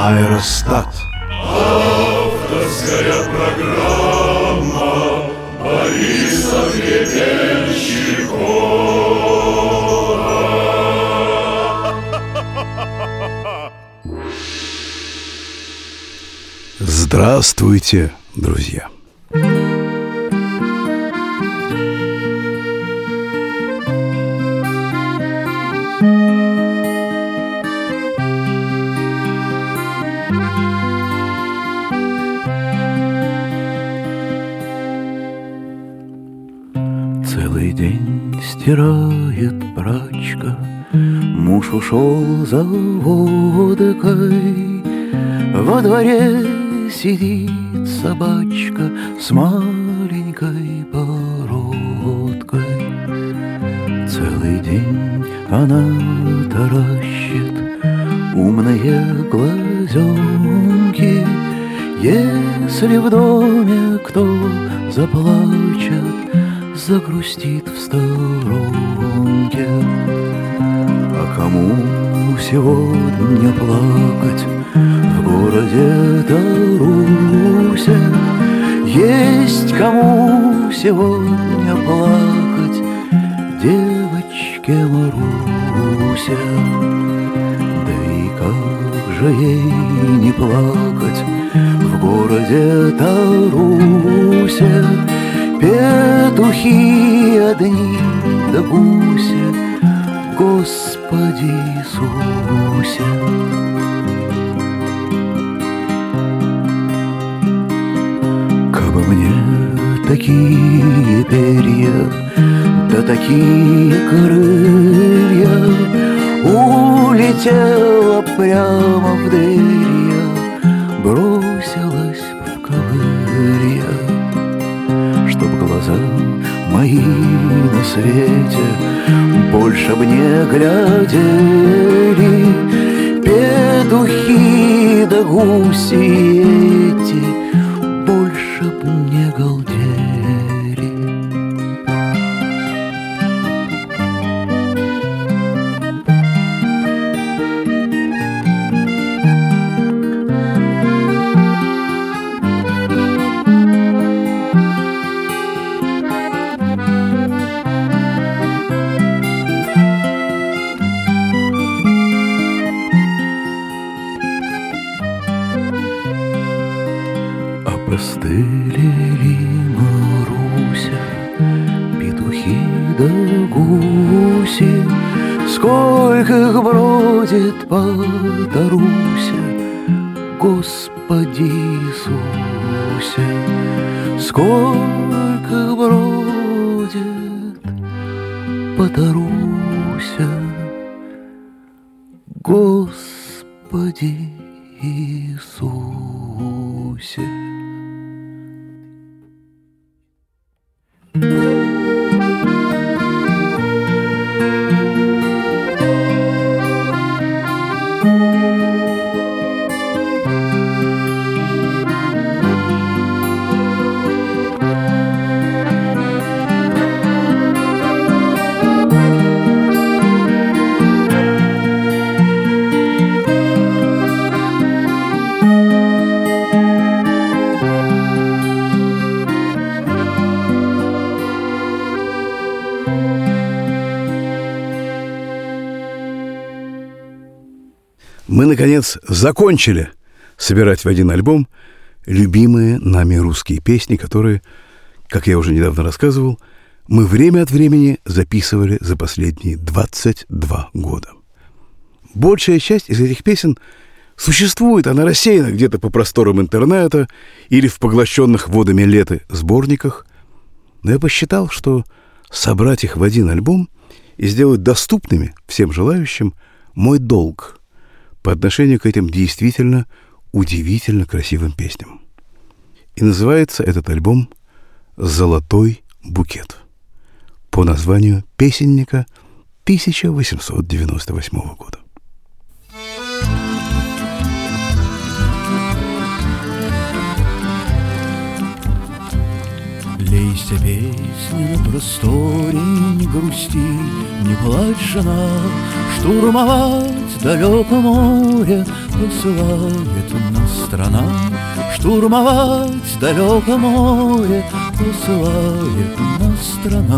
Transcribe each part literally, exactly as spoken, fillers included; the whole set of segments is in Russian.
Аэростат. Авторская программа Бориса Гребенщикова. Здравствуйте, друзья! Целый день стирает прачка, муж ушел за водкой. Во дворе сидит собачка с маленькой бородкой. Целый день она таращит умные глазенки. Если в доме кто заплачет, загрустит в сторонке. А кому сегодня плакать в городе-то Русе? Есть кому сегодня плакать девочке Марусе? Да и как же ей не плакать в городе-то Русе? Петухи одни да гуси, Господи Иисусе. Кабы мне такие перья, да такие крылья, улетела прямо в дверь я, бросилась в ковырья. Чтоб глаза мои на свете больше б не глядели, петухи да гуси эти больше б не галдели. Постылили Маруся, петухи да гуси, сколько их бродит по Тарусе, Господи Иисусе. Сколько их бродит по Тарусе, Господи Иисусе. Мы, наконец, закончили собирать в один альбом любимые нами русские песни, которые, как я уже недавно рассказывал, мы время от времени записывали за последние двадцать два года. Большая часть из этих песен существует, она рассеяна где-то по просторам интернета или в поглощенных водами лета сборниках, но я посчитал, что собрать их в один альбом и сделать доступными всем желающим мой долг по отношению к этим действительно удивительно красивым песням. И называется этот альбом «Золотой букет» по названию песенника тысяча восемьсот девяносто восьмого года. Лейся, песня на просторе, не грусти, не плачь, жена. Штурмовать далеко море посылает нас страна. Штурмовать далеко море посылает нас страна.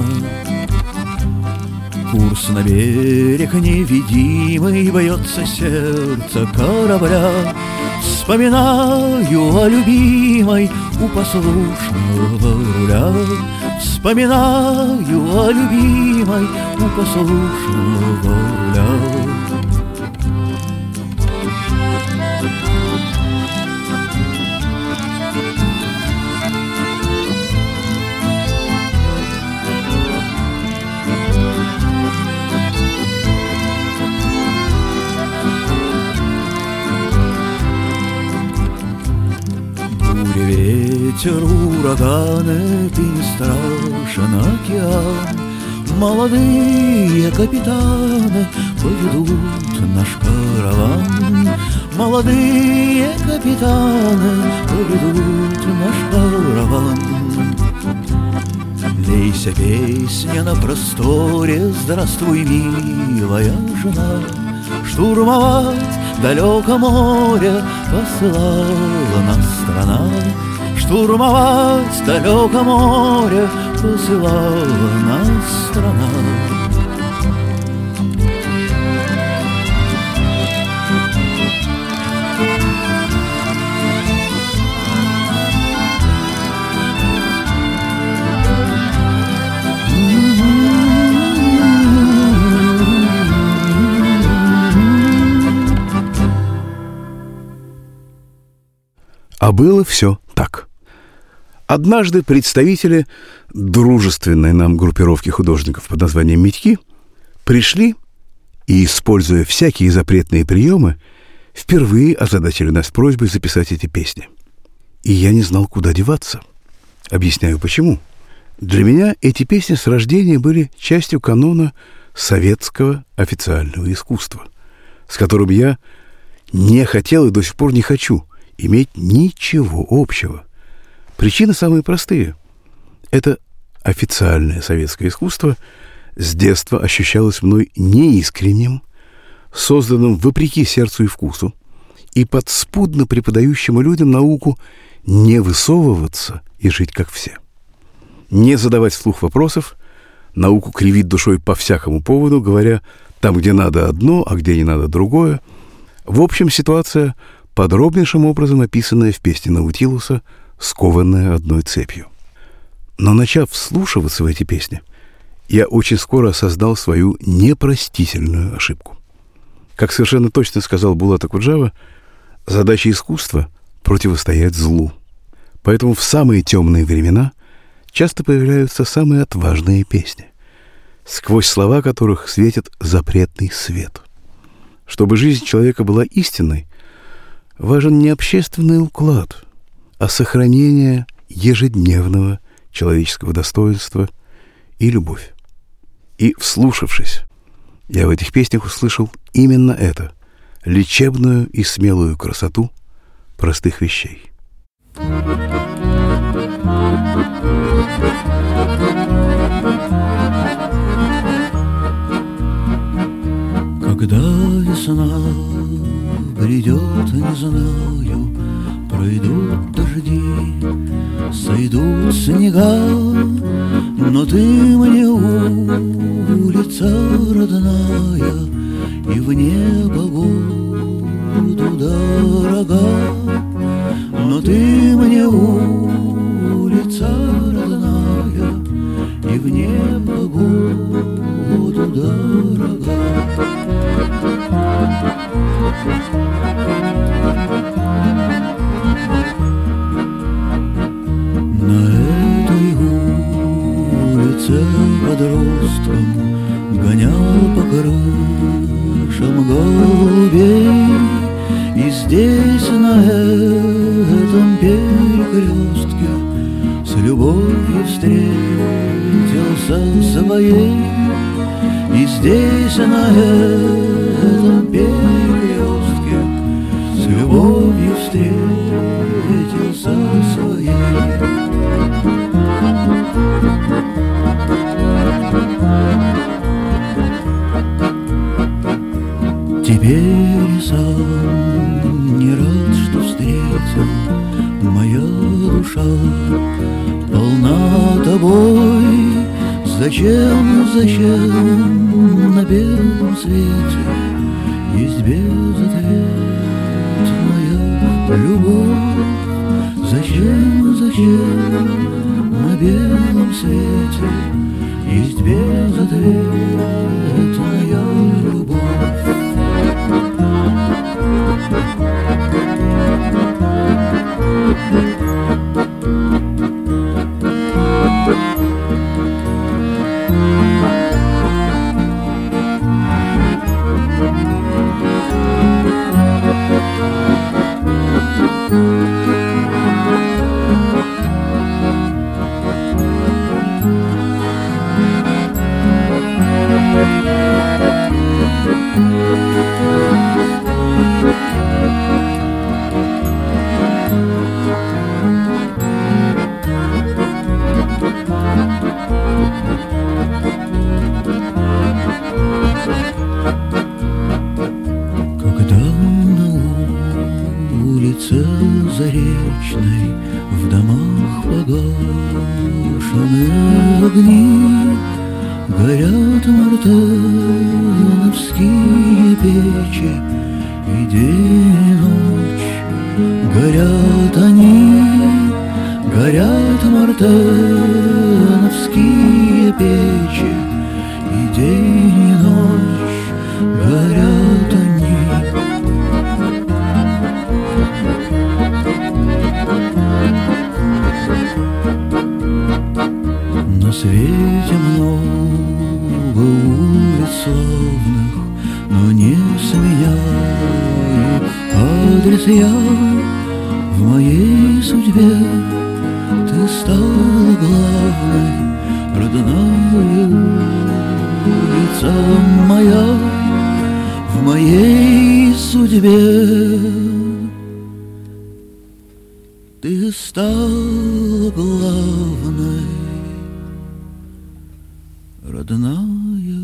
Курс на берег невидимый, бьется сердце корабля. Вспоминаю о любимой у послушного руля. Вспоминаю о любимой у послушного руля. Ветер, ураганы, ты не страшен океан. Молодые капитаны поведут наш караван. Молодые капитаны поведут наш караван. Лейся, песня на просторе, здравствуй, милая жена. Штурмовать далеко море посылала нас страна. Штурмовать далеко море посылала нас страна. А было все так. Однажды представители дружественной нам группировки художников под названием «Митьки» пришли и, используя всякие запретные приемы, впервые озадачили нас просьбой записать эти песни. И я не знал, куда деваться. Объясняю, почему. Для меня эти песни с рождения были частью канона советского официального искусства, с которым я не хотел и до сих пор не хочу иметь ничего общего. Причины самые простые. Это официальное советское искусство с детства ощущалось мной неискренним, созданным вопреки сердцу и вкусу, и подспудно преподающему людям науку не высовываться и жить как все. Не задавать вслух вопросов, науку кривить душой по всякому поводу, говоря там, где надо одно, а где не надо другое. В общем, ситуация, подробнейшим образом описанная в песне Наутилуса, скованная одной цепью. Но, начав вслушиваться в эти песни, я очень скоро осознал свою непростительную ошибку. Как совершенно точно сказал Булат Акуджава, задача искусства — противостоять злу. Поэтому в самые темные времена часто появляются самые отважные песни, сквозь слова которых светит запретный свет. Чтобы жизнь человека была истинной, важен не общественный уклад, а сохранение ежедневного человеческого достоинства и любовь. И, вслушавшись, я в этих песнях услышал именно это — лечебную и смелую красоту простых вещей. Когда весна придет, не знаю, пройдут дожди, сойдут снега, но ты мне улица родная, и в небо буду дорога. Но ты мне улица родная, и в небо буду дорога. На этой улице подростком гонял по крышам голубей, и здесь, на этом перекрестке, с любовью встретился своей. И здесь, на этом перекрестке, с любовью встретился своей. Зачем, зачем на белом свете есть безответная любовь? Зачем, зачем на белом свете есть безответная любовь? Заречной в домах погашены огни, горят мартеновские печи, и день и ночь горят они, горят мартеновские печи, и день и ночь горят они. На свете много улиц славных, но не сменяю адрес я. В моей судьбе ты стала главной, родная улица моя. В моей судьбе ты стала главной, родная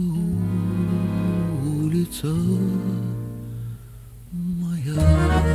улица моя.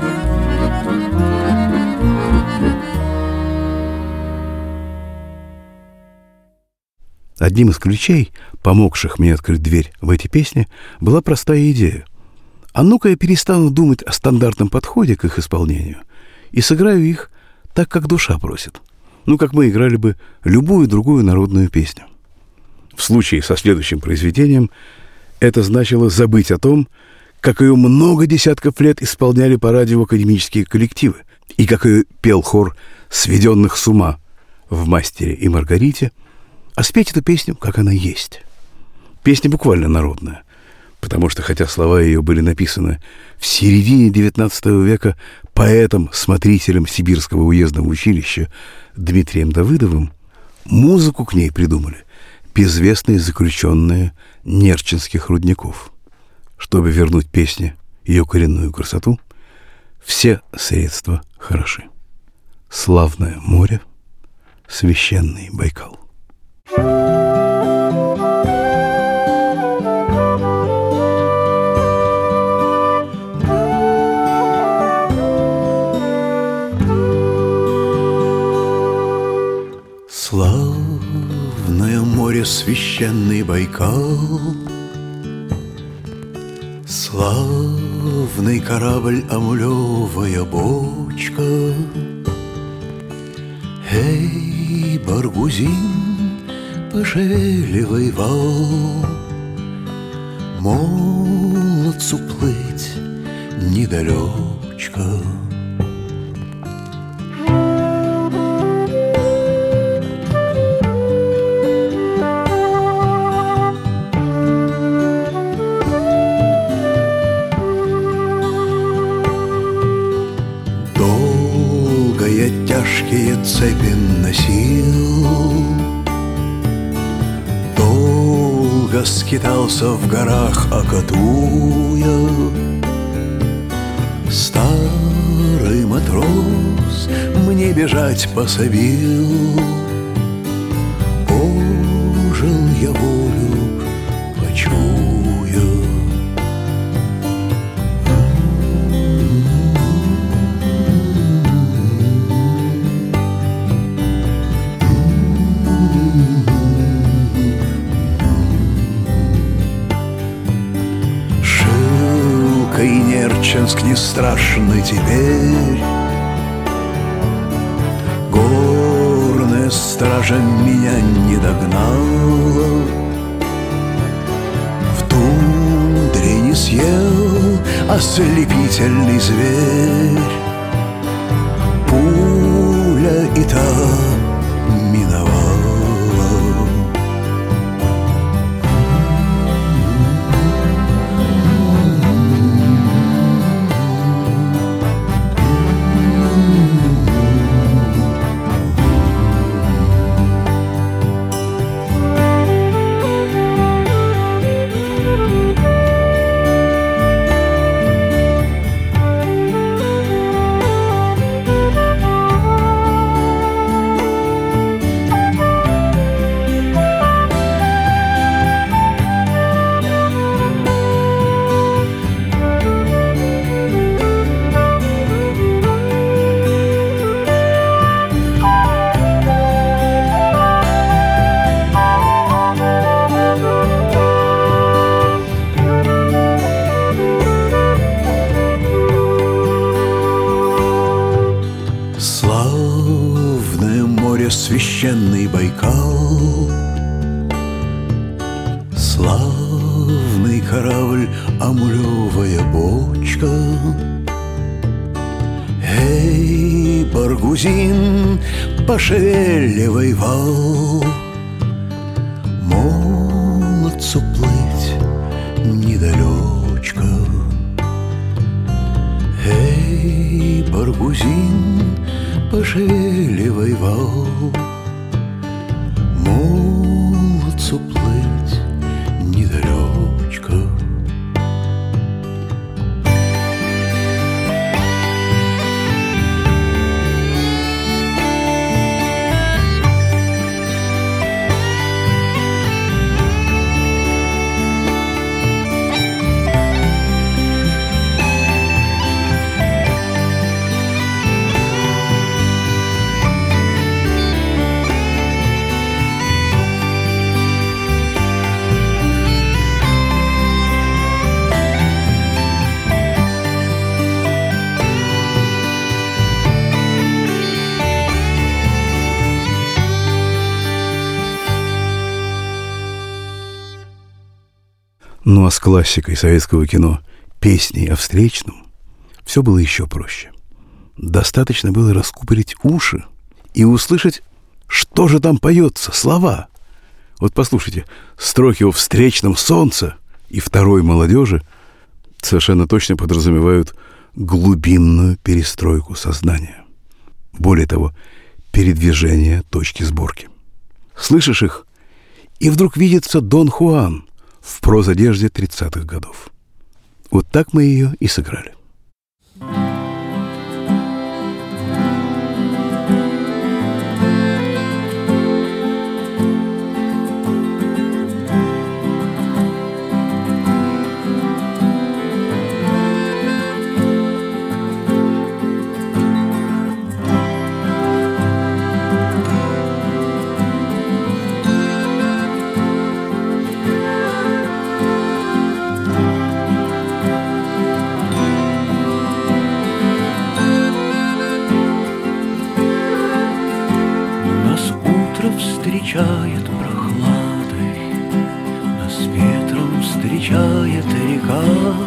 Одним из ключей, помогших мне открыть дверь в эти песни, была простая идея. А ну-ка я перестану думать о стандартном подходе к их исполнению и сыграю их так, как душа просит. Ну, как мы играли бы любую другую народную песню. В случае со следующим произведением это значило забыть о том, как ее много десятков лет исполняли по радио академические коллективы, и как ее пел хор сведенных с ума в «Мастере и Маргарите», а спеть эту песню, как она есть. Песня буквально народная, потому что, хотя слова ее были написаны в середине девятнадцатого века поэтом-смотрителем Сибирского уездного училища Дмитрием Давыдовым, музыку к ней придумали безвестные заключенные нерчинских рудников. Чтобы вернуть песне ее коренную красоту, все средства хороши. Славное море, священный Байкал. Славное море, священный Байкал, славный корабль, амулевая бочка. Эй, Баргузин, пошевеливай вал, молодцу плыть недалечко. Тяжкие цепи носил, долго скитался в горах, окатуя. Старый матрос мне бежать пособил, ожил я волю, почуя. Смоленск не страшный теперь. Горная стража меня не догнала, в тундре не съел ослепительный зверь. Пуля и та миновала. Священный Байкал, славный корабль, амулевая бочка. Эй, Баргузин, пошевеливай вал, молодцу плыть недалечко. Эй, Баргузин, пошевеливай вал, молодцу плыть недалечко. Ну а с классикой советского кино, песней о встречном, все было еще проще. Достаточно было раскупорить уши и услышать, что же там поется, слова. Вот послушайте, строки о встречном солнце и второй молодежи совершенно точно подразумевают глубинную перестройку сознания. Более того, передвижение точки сборки. Слышишь их, и вдруг видится Дон Хуан в прозодежде тридцатых годов. Вот так мы ее и сыграли. Встречает прохладой, нас ветром встречает река.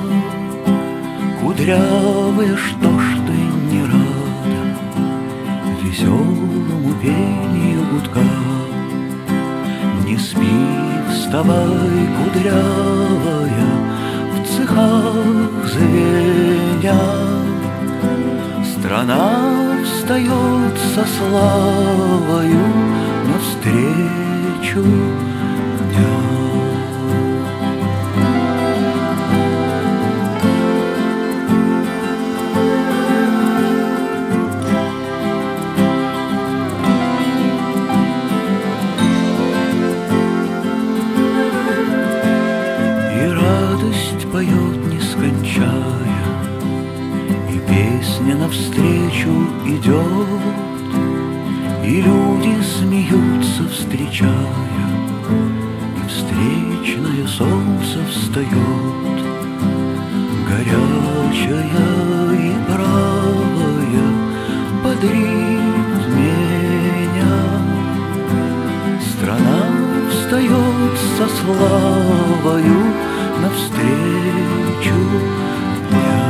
Кудрявая, что ж ты не рада веселому пению гудка? Не спи, вставай, кудрявая, в цехах звеня. Страна встает со славою навстречу дня. И радость поет, не скончая, и песня навстречу идет. И люди смеются, встречая, и встречное солнце встает. горячая и правая, бодрит меня. Страна встает со славою навстречу дня.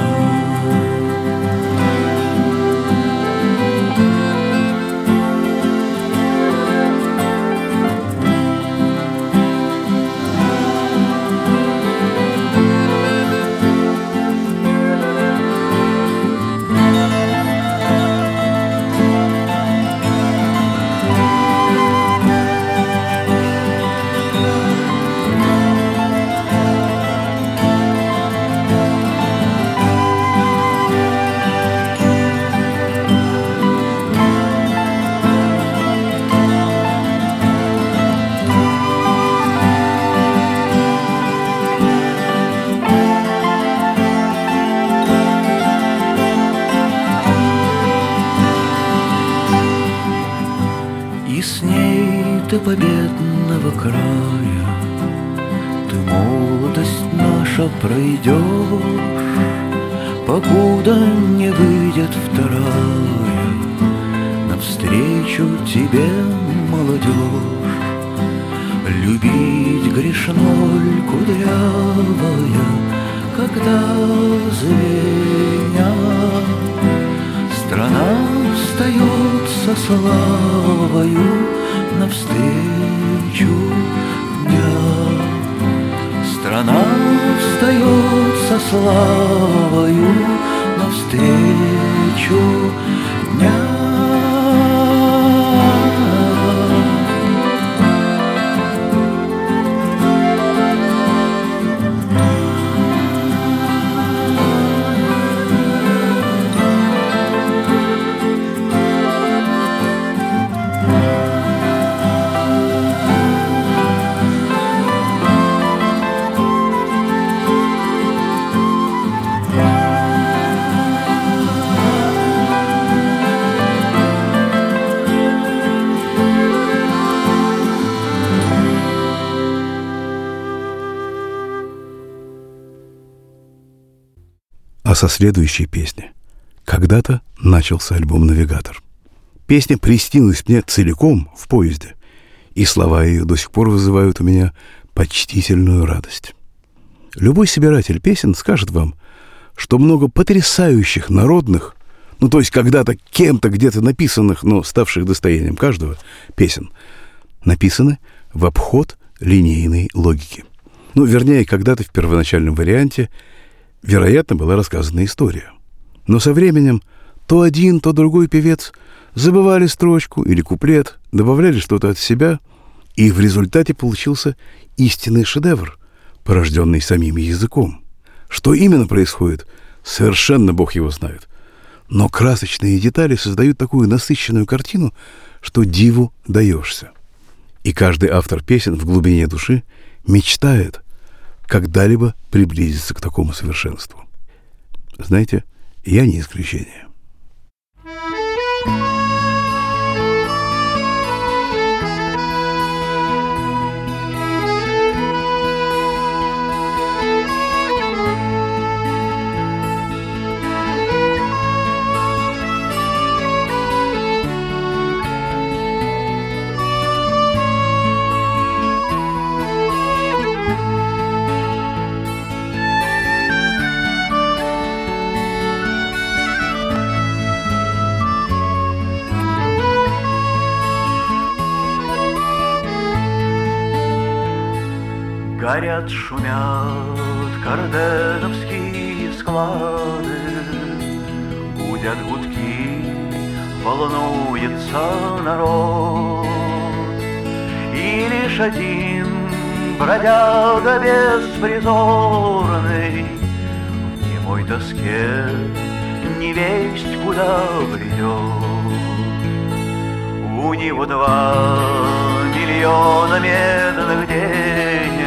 И с ней ты победного края, ты молодость наша пройдешь, покуда не выйдет вторая навстречу тебе молодежь. Любить грешноль кудрявая, когда звенят, страна встает со славою навстречу дня. Страна встает со славою навстречу дня. А со следующей песни когда-то начался альбом «Навигатор». Песня приснилась мне целиком в поезде, и слова ее до сих пор вызывают у меня почтительную радость. Любой собиратель песен скажет вам, что много потрясающих народных, ну то есть когда-то кем-то где-то написанных, но ставших достоянием каждого песен, написаны в обход линейной логики. Ну, вернее, когда-то в первоначальном варианте вероятно, была рассказана история. Но со временем то один, то другой певец забывали строчку или куплет, добавляли что-то от себя, и в результате получился истинный шедевр, порожденный самим языком. Что именно происходит, совершенно Бог его знает. Но красочные детали создают такую насыщенную картину, что диву даешься. И каждый автор песен в глубине души мечтает когда-либо приблизиться к такому совершенству. Знаете, я не исключение. Горят, шумят карденовские склады, гудят гудки, волнуется народ. И лишь один бродяга беспризорный в немой тоске невесть куда бредет. У него два миллиона медных денег,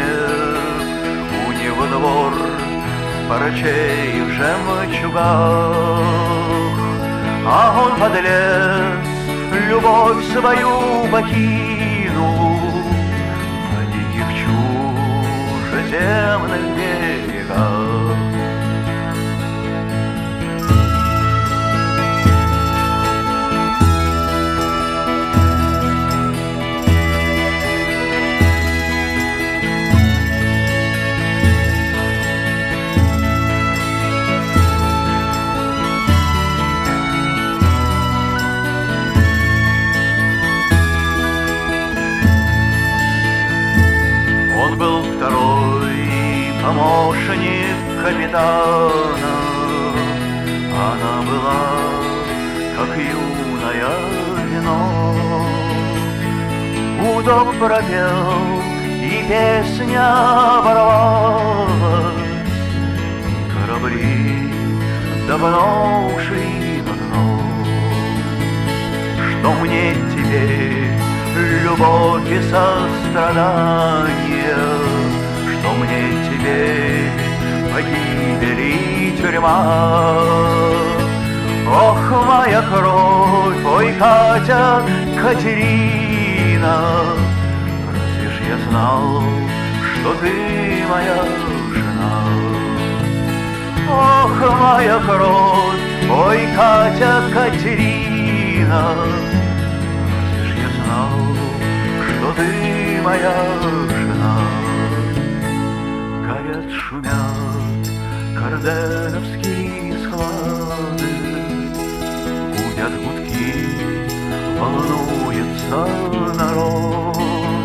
двор в парче и в жемчугах, а он, подлец, любовь свою покинул на диких чужеземных берегах. Он был второй помощник капитана. Она была, как юное вино. Гудок пропел, и песня оборвалась. Корабли давно ушли на дно. Что мне теперь любовь и сострадание, что мне теперь погибель и тюрьма. Ох, моя кровь, ой, Катя, Катерина, разве ж я знал, что ты моя жена? Ох, моя кровь, ой, Катя, Катерина, разве ж я знал, что ты моя жена? Горят, шумят карденовские склады, гудят гудки, волнуется народ.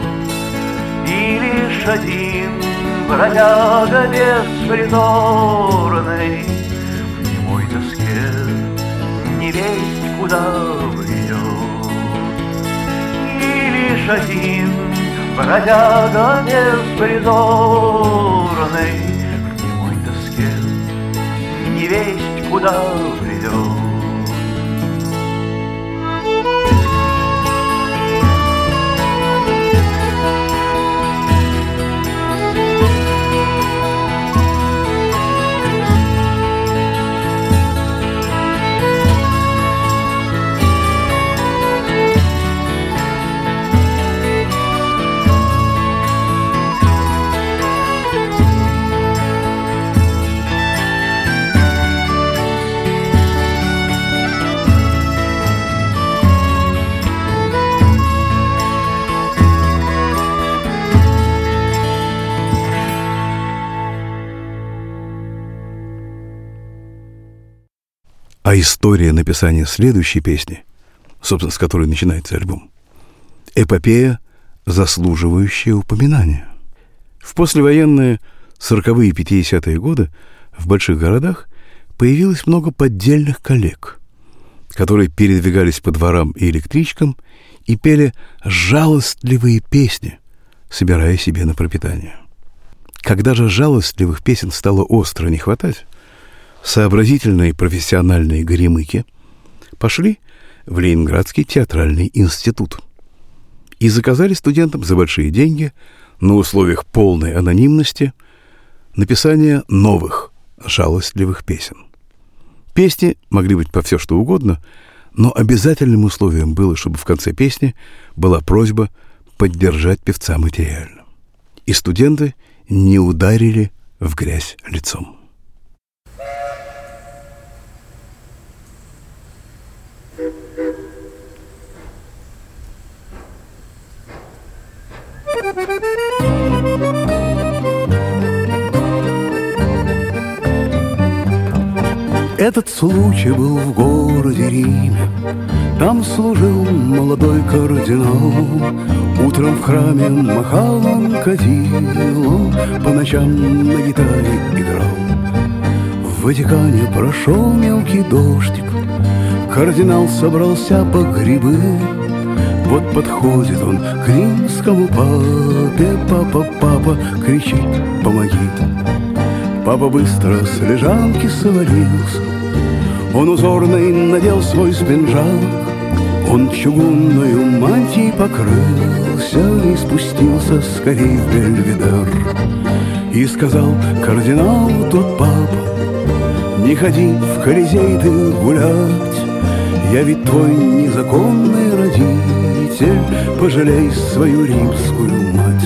И лишь один бродяга беспризорный в немой тоске невесть куда бредет. И лишь один бродяга беспризорный в немой тоске невесть куда бредет. А история написания следующей песни, собственно, с которой начинается альбом, эпопея, заслуживающая упоминания. В послевоенные сороковые и пятидесятые годы в больших городах появилось много поддельных коллег, которые передвигались по дворам и электричкам и пели жалостливые песни, собирая себе на пропитание. Когда же жалостливых песен стало остро не хватать, сообразительные профессиональные горемыки пошли в Ленинградский театральный институт и заказали студентам за большие деньги на условиях полной анонимности написание новых жалостливых песен. Песни могли быть по все что угодно, но обязательным условием было, чтобы в конце песни была просьба поддержать певца материально. И студенты не ударили в грязь лицом. Этот случай был в городе Риме. Там служил молодой кардинал. Утром в храме махал он кадилом, по ночам на гитаре играл. В Ватикане прошел мелкий дождик. Кардинал собрался по грибы. Вот подходит он к римскому папе. Папа, папа, кричит, помоги. Папа быстро с лежанки свалился. Он узорный надел свой спинжак. Он чугунную мантией покрылся и спустился скорей в Бельведер. И сказал кардиналу тот папа: не ходи в Колизей ты гулять, я ведь твой незаконный родитель, пожалей свою римскую мать.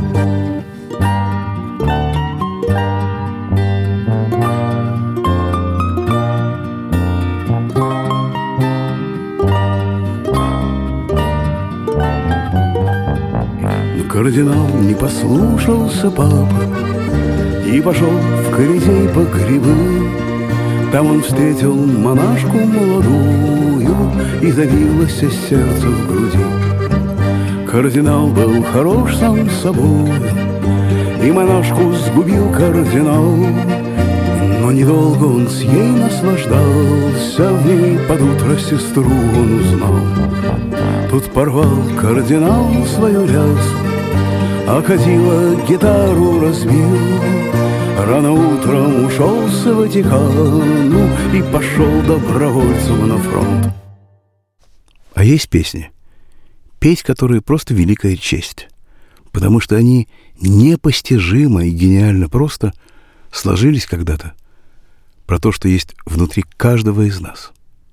Кардинал не послушался папы и пошел в Колизей по грибы. Там он встретил монашку молодую, и забилось сердце в груди. Кардинал был хорош сам собой, и монашку сгубил кардинал. Но недолго он с ей наслаждался, в ней под утро сестру он узнал. Тут порвал кардинал свою рясу, а кадила гитару разбил. Рано утром ушел с Ватикану и пошел добровольцем на фронт. А есть песни, петь которые просто великая честь, потому что они непостижимо и гениально просто сложились когда-то про то, что есть внутри каждого из нас.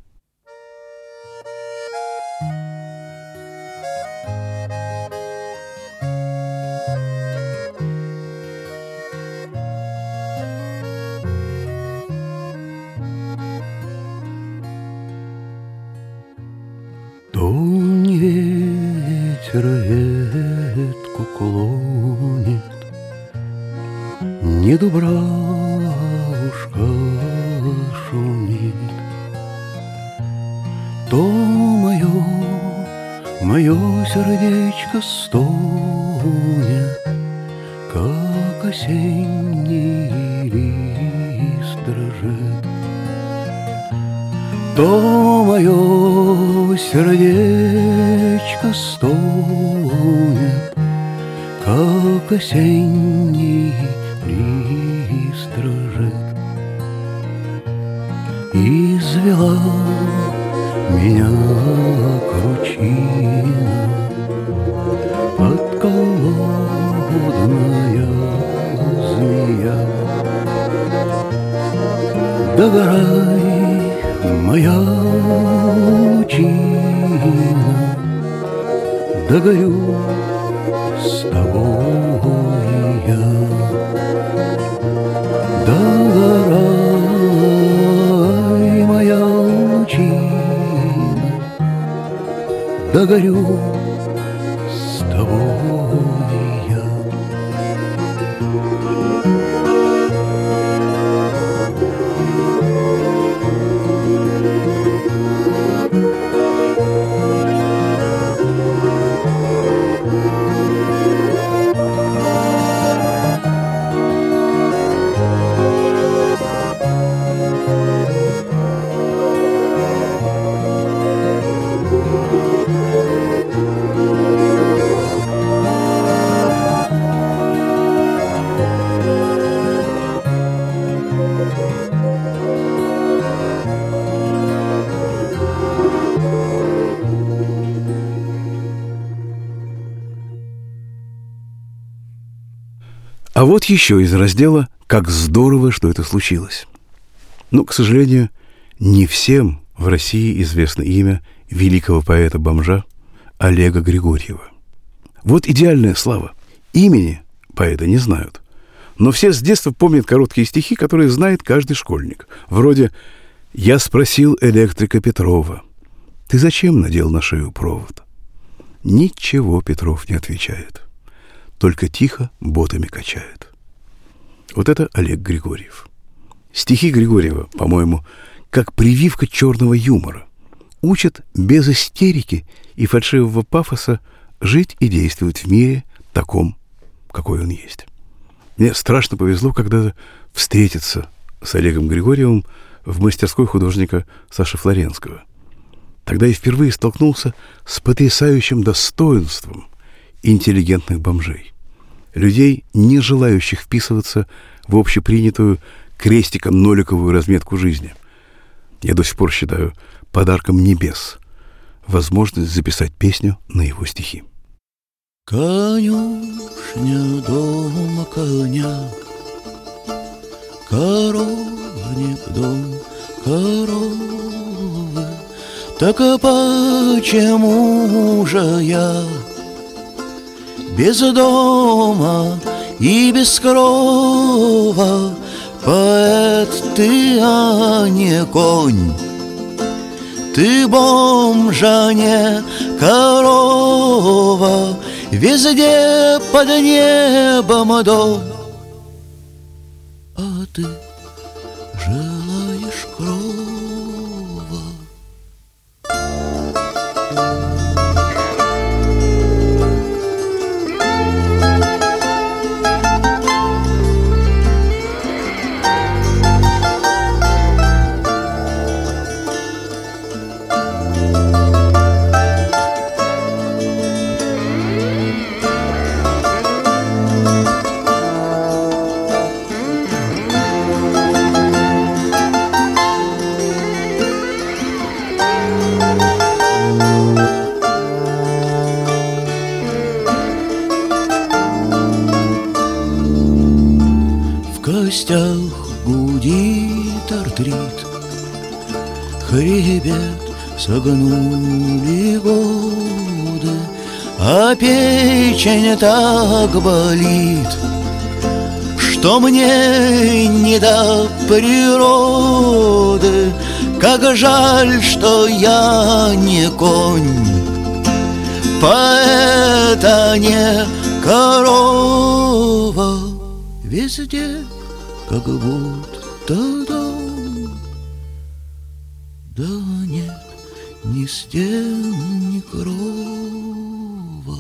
Тонь ветер ветку клонит, не дубравушка шумит. То мое, мое сердечко стонет, как осенний лист дрожит. То мое сердечко стонет, как осенний лист дрожит. Извела меня кручина, подколодная змея. Догорай, моя лучина, догорю с тобой я. Догорай, моя лучина, догорю с тобой я. А вот еще из раздела «Как здорово, что это случилось». Но, к сожалению, не всем в России известно имя великого поэта-бомжа Олега Григорьева. Вот идеальная слава. Имени поэта не знают. Но все с детства помнят короткие стихи, которые знает каждый школьник. Вроде «Я спросил электрика Петрова: ты зачем надел на шею провод?» Ничего Петров не отвечает, только тихо ботами качает. Вот это Олег Григорьев. Стихи Григорьева, по-моему, как прививка черного юмора. Учат без истерики и фальшивого пафоса жить и действовать в мире таком, какой он есть. Мне страшно повезло когда-то встретиться с Олегом Григорьевым в мастерской художника Саши Флоренского. Тогда я впервые столкнулся с потрясающим достоинством интеллигентных бомжей. Людей, не желающих вписываться в общепринятую крестиком-ноликовую разметку жизни. Я до сих пор считаю подарком небес возможность записать песню на его стихи. Конюшня дома коня, коровник дом коровы. Так а почему же я без дома и без крова? Поэт ты, а не конь. Ты бомж, а не корова. Везде под небом дом, а ты желаешь крова. костях гудит артрит, хребет согнули годы, а печень так болит, что мне не до природы. Как жаль, что я не конь, поэт, а не корова. Везде как будто дом, да нет ни стен, ни крова.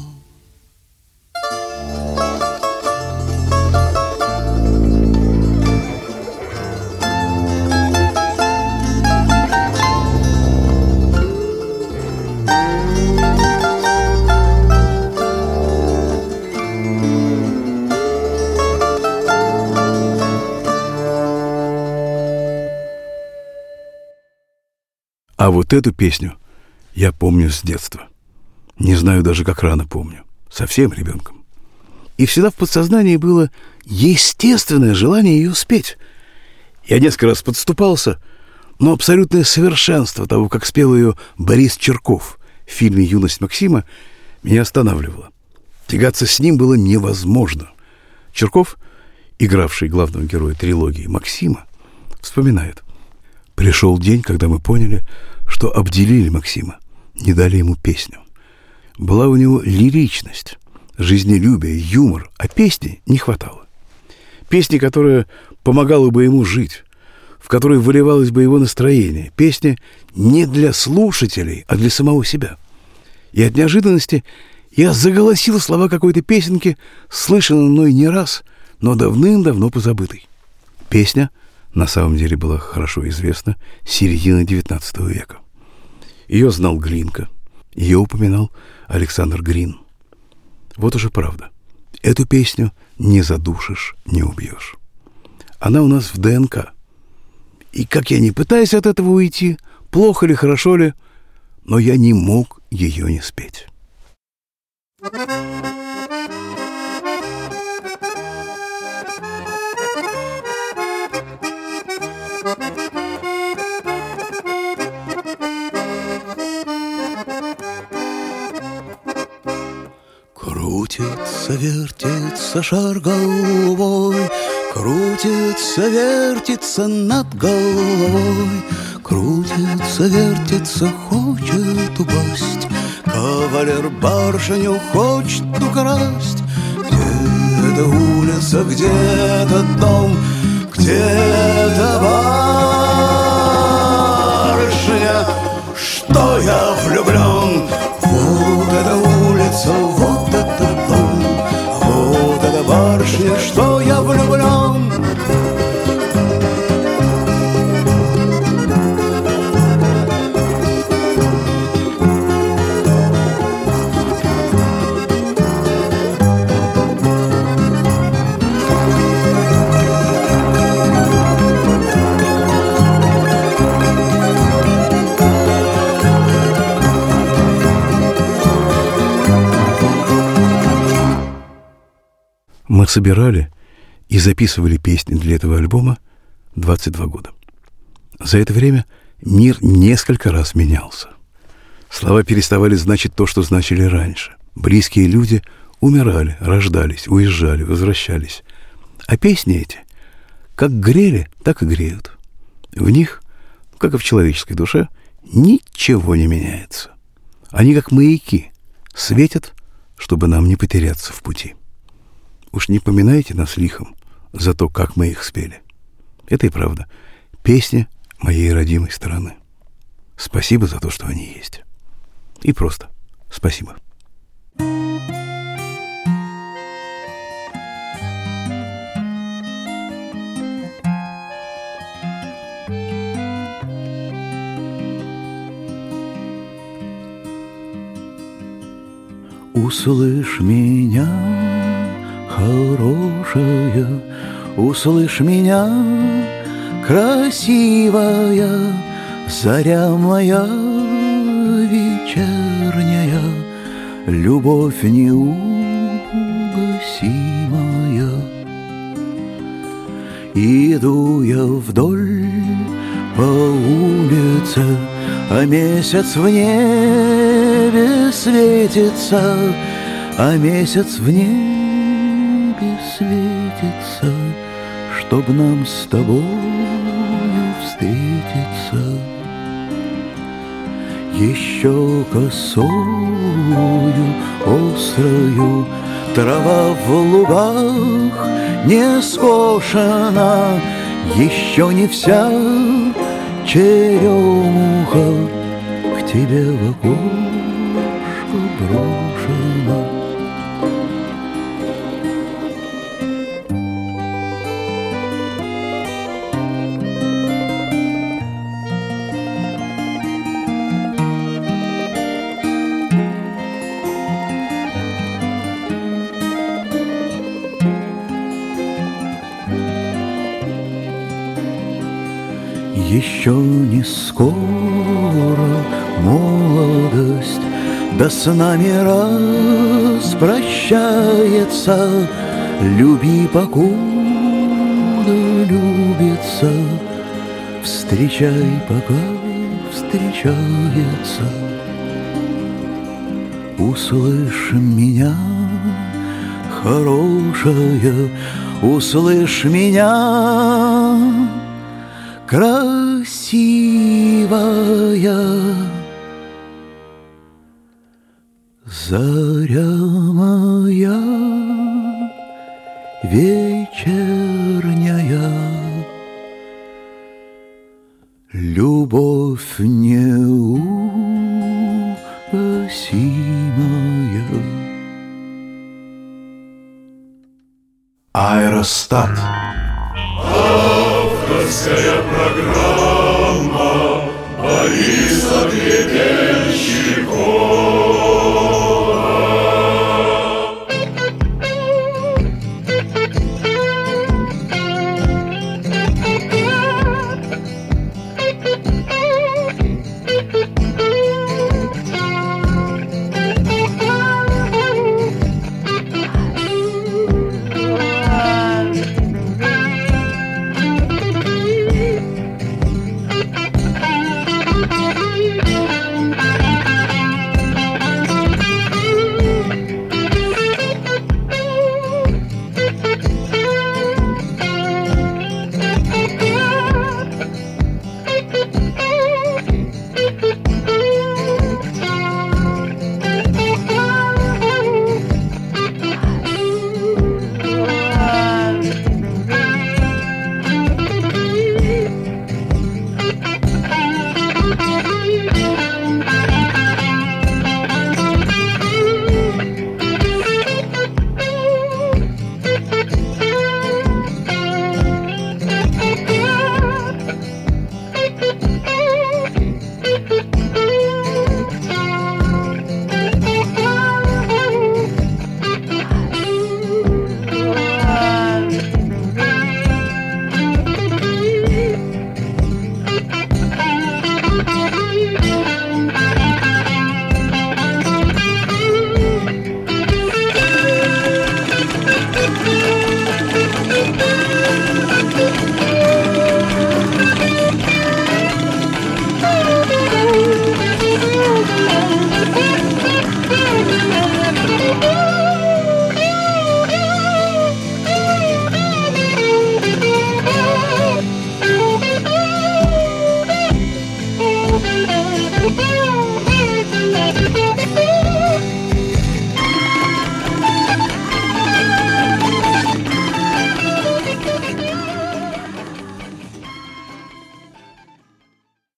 А вот эту песню я помню с детства. Не знаю даже, как рано помню. Совсем ребенком. И всегда в подсознании было естественное желание ее спеть. Я несколько раз подступался, но абсолютное совершенство того, как спел ее Борис Черков в фильме «Юность Максима», меня останавливало. Тягаться с ним было невозможно. Черков, игравший главного героя трилогии Максима, вспоминает: «Пришел день, когда мы поняли, что обделили Максима, не дали ему песню. Была у него лиричность, жизнелюбие, юмор, а песни не хватало. Песни, которая помогала бы ему жить, в которой выливалось бы его настроение. Песни не для слушателей, а для самого себя. И от неожиданности я заголосил слова какой-то песенки, слышанной мной не раз, но давным-давно позабытой. Песня на самом деле была хорошо известна с середины девятнадцатого века. Ее знал Глинка, ее упоминал Александр Грин. Вот уже правда. Эту песню не задушишь, не убьешь. Она у нас в ДНК. И как я не пытаюсь от этого уйти, плохо ли, хорошо ли, но я не мог ее не спеть. Крутится, вертится шар головой, крутится, вертится над головой, крутится, вертится, хочет упасть. Кавалер барышню хочет украсть. Где-то улица, где-то дом, где-то барышня. Что я влюблен? Вот эта улица, вот этот дом, вот эта барышня, что я влюблен. Мы собирали и записывали песни для этого альбома двадцать два года. За это время мир несколько раз менялся. Слова переставали значить то, что значили раньше. Близкие люди умирали, рождались, уезжали, возвращались. А песни эти как грели, так и греют. В них, как и в человеческой душе, ничего не меняется. Они как маяки, светят, чтобы нам не потеряться в пути. Уж не поминайте нас лихом за то, как мы их спели. Это и правда. Песни моей родимой страны. Спасибо за то, что они есть. И просто спасибо. Услышь меня, хорошая, услышь меня, красивая, заря моя вечерняя, любовь неугасимая. Иду я вдоль по улице, а месяц в небе светится, а месяц в небе светится, чтоб нам с тобою встретиться. Еще косою острою трава в лугах не скошена, еще не вся черемуха к тебе в окошко брошена. Еще не скоро молодость да с нами распрощается. Люби, покуда любится, встречай, пока встречается. Услышь меня, хорошая, услышь меня, красивая. Заря моя вечерняя, любовь неугасимая. Аэростат. Авторская программа Бориса Гребенщикова.